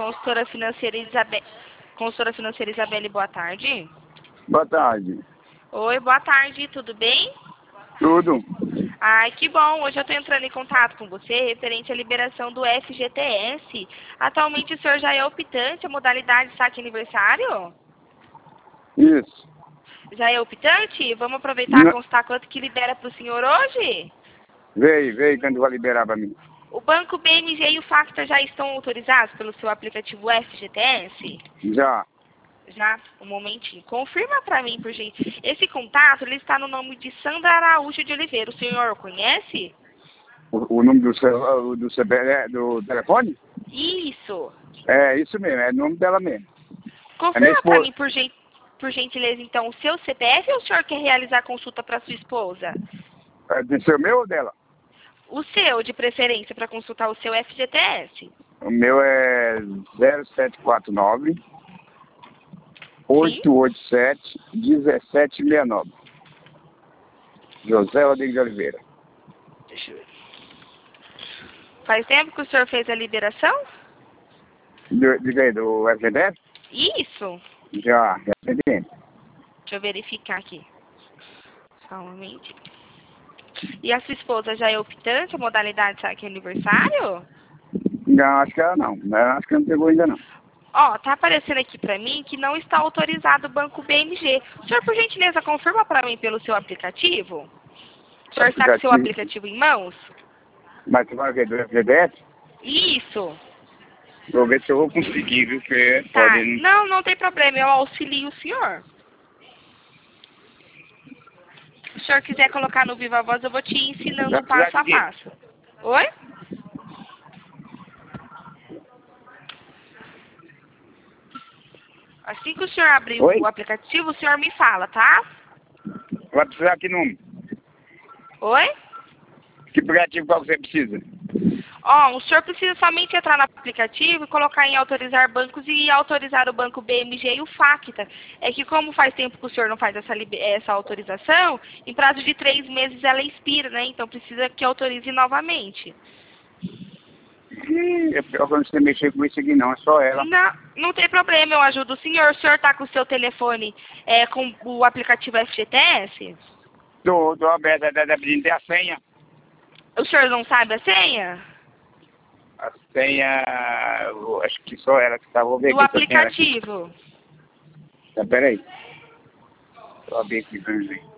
Consultora financeira Isabelle, boa tarde. Boa tarde. Oi, boa tarde, tudo bem? Tudo? Ai, que bom. Hoje eu estou entrando em contato com você referente à liberação do FGTS. Atualmente o senhor já é optante, a modalidade saque aniversário? Isso. Já é optante? Vamos aproveitar e constar quanto que libera para o senhor hoje? Veio quando vai liberar para mim. O Banco BMG e o Facta já estão autorizados pelo seu aplicativo FGTS? Já. Já, um momentinho. Confirma para mim, por gente. Esse contato, ele está no nome de Sandra Araújo de Oliveira. O senhor conhece? O número do telefone? Isso. É, isso mesmo, é o nome dela mesmo. Confirma para mim, por gentileza, então, o seu CPF ou o senhor quer realizar consulta para sua esposa? É de ser meu ou dela? O seu, de preferência, para consultar o seu FGTS. O meu é 0749 887 1769. José Rodrigues de Oliveira. Deixa eu ver. Faz tempo que o senhor fez a liberação? Diga aí, do FGTS? Isso. Já tem tempo. Deixa eu verificar aqui. Só um momento. E a sua esposa já é optante, a modalidade saque aniversário? Não, acho que ela não. Acho que não pegou ainda não. Ó, tá aparecendo aqui pra mim que não está autorizado o Banco BMG. O senhor, por gentileza, confirma pra mim pelo seu aplicativo? O senhor está com o seu aplicativo em mãos? Mas você vai ver do FGTS? Isso. Vou ver se eu vou conseguir, viu? Porque Tá. pode... Não tem problema, eu auxilio o senhor. Se o senhor quiser colocar no Viva Voz, eu vou te ensinando passo a passo. Oi? Assim que o senhor abrir o aplicativo, o senhor me fala, tá? Vai precisar que número? Oi? Que aplicativo qual você precisa? Ó, o senhor precisa somente entrar no aplicativo e colocar em autorizar bancos e autorizar o banco BMG e o Facta. É que como faz tempo que o senhor não faz essa autorização, em prazo de 3 meses ela expira, né? Então precisa que autorize novamente. É pior quando você mexer com isso aqui não, é só ela. Não tem problema, eu ajudo o senhor. O senhor tá com o seu telefone com o aplicativo FGTS? Tô aberto, tá pedindo até a senha. O senhor não sabe a senha? A senha, acho que só ela que tá, vou ver do aplicativo. Tá, peraí. Tô abrindo aqui pra mim ver.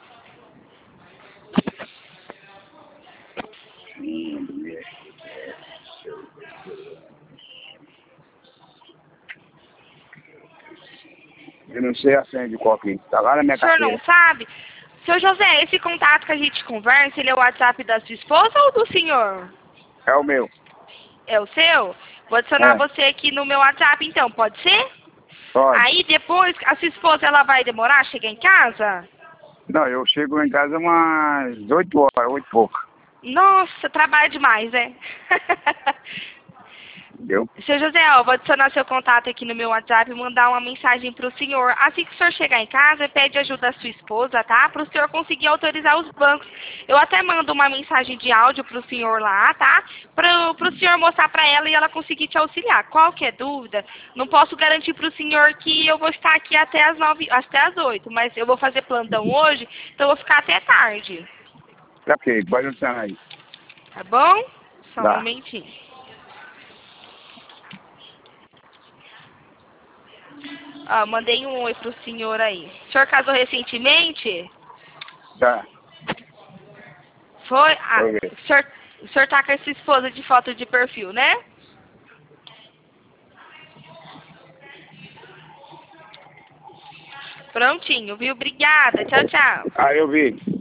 Eu não sei a senha de qual cliente, tá lá na minha carteira. O senhor não sabe? Seu José, esse contato que a gente conversa, ele é o WhatsApp da sua esposa ou do senhor? É o meu. É o seu? Vou adicionar você aqui no meu WhatsApp, então, pode ser? Pode. Aí depois, a sua esposa, ela vai demorar a chegar em casa? Não, eu chego em casa umas 8 horas, 8 e pouco. Nossa, trabalha demais, né? Entendeu? Seu José, ó, vou adicionar seu contato aqui no meu WhatsApp e mandar uma mensagem pro senhor. Assim que o senhor chegar em casa, pede ajuda da sua esposa, tá? Pro senhor conseguir autorizar os bancos. Eu até mando uma mensagem de áudio pro senhor lá, tá? Pro senhor mostrar pra ela e ela conseguir te auxiliar. Qualquer dúvida, não posso garantir pro senhor que eu vou estar aqui até às 8, mas eu vou fazer plantão hoje, então eu vou ficar até tarde. Tá ok, pode adicionar aí. Tá bom? Só um momentinho. Ó, mandei um oi pro senhor aí. O senhor casou recentemente? Tá. Foi? Ah, o senhor tá com essa esposa de foto de perfil, né? Prontinho, viu? Obrigada. Tchau, tchau. Eu vi.